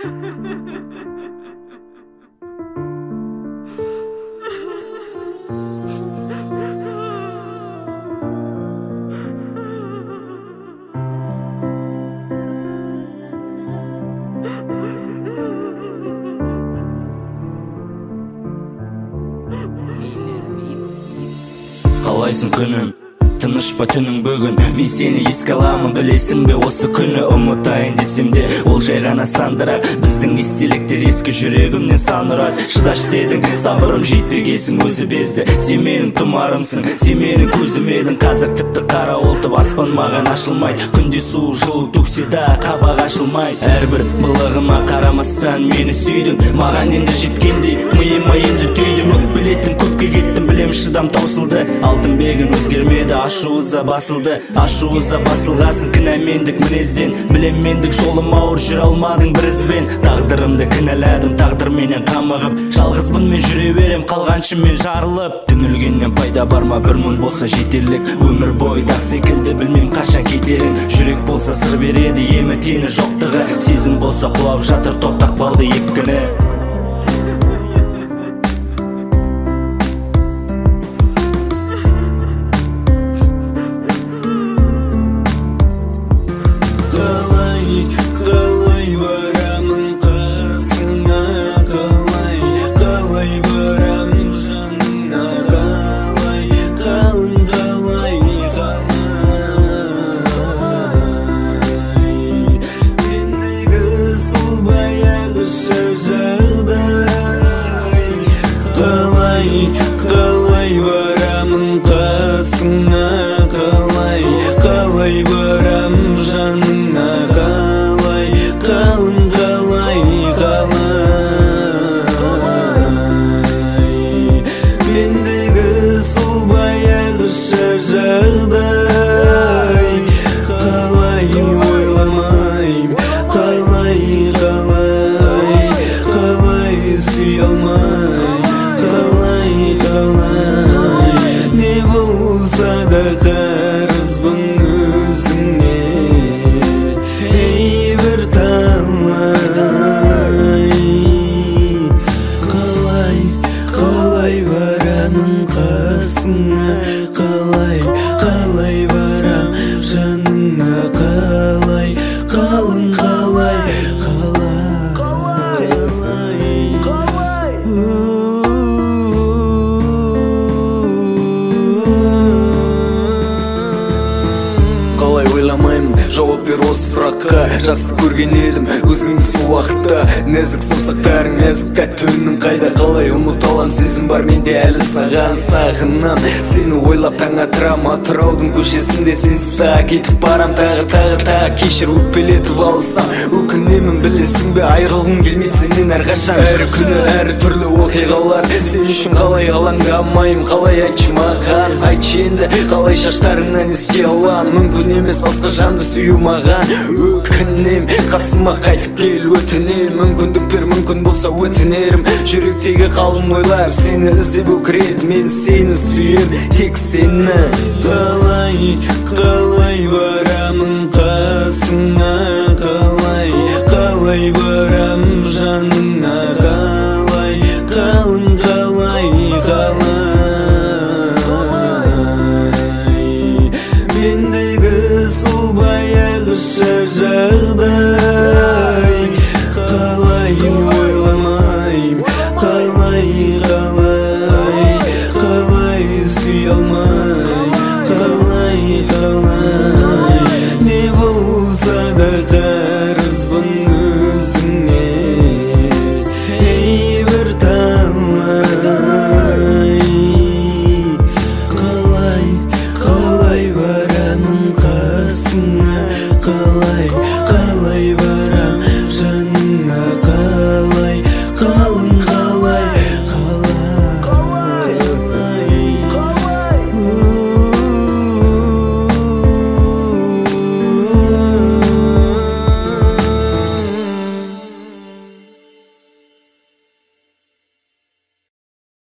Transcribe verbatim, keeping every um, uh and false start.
Қалайсың күнім, тыныш па түнің бүгін? Мен сені еске аламын, білесің бе осы күні? Ұмытайын десем де ол жай ғана сандырақ. Біздің естеліктер ескі жүрегімнен сан ұрады. Шыдаш дедің, сабырым жетпегесің, өзі безді. Сен менің тұмарымсың, сен менің көзім едің. Қазір тіпті қара олтып аспан маған ашылмайды. Күнде суық жылу төксе да қабақ ашылмайды. Әрбір былығыма қарамастан мені сүйдің. Маған енді жеткендей миыма енді түйдің. Білетін көпке кеттім, білем шыдам таусылды. Алтын бегін өзгермеді, ашуыза басылды. Ашуыза басылғасын кінә мендік мінезден. Білем мендік жолым ауыр, жүр алмадың бір ізбен. Тағдырымды кінәладым, тағдыр менен қамығып. Жалғызбын мен жүре берем, қалғаншы мен жарылып. Түңілгеннен пайда бар ма, бір мың болса жетерлік. Өмір бойы дақ секілді, білмем қашан кетерін. Жүрек болса сыр береді, емі тені жоқтығы. Сезім болса құлап жатыр, тоқтап қалды екпіні. Қалай барамын қасыңа, қалай, қалай барам жаныңа, қалай, қалың қалай, қалай. Мендегі сол баяғыша жағдай, қалай ойламайм, қалай, қалай, қалай сүй алмайм. Не болса да қарызбын өзіңе, ей бір талай. Қалай, қалай барамын қасыңа, қалай, қалай барам жаныңа, қалай, қалың қалай, қалай, қалай, қалай. Қалай ойламаймын, жауап бер осы сұраққа. Жақсы көрген едім өзіңді сол уақытта. Нәзік саусақтарың, нәзік тәтті үнің қайда? Қалай ұмыта алам, сезім бар менде әлі саған. Сағынам сені ойлап таң атырам, Атыраудың көшесінде сенсіз тағы кетіп барам. Тағы тағы тағы кешір, өкпелетіп алсам өкінемін, білесің бе айырылғым келмейді сенен әрқашан. Әр күні әр түрлі оқиғалар, сен үшін қалай алаңдамайым, қалай айтшы маған, айтшы енді қалай шаштарыңнан еске алам. Мүмкін емес басқа жанды сүю маған, өкінем қасыма қайтып кел өтінем. Мүмкіндік бер, мүмкін болса өтінерім. Жүректегі қалың ойлар сені іздеп өкіреді, мен сені сүйем, тек сені. Қалай, қалай барамын қасыңа,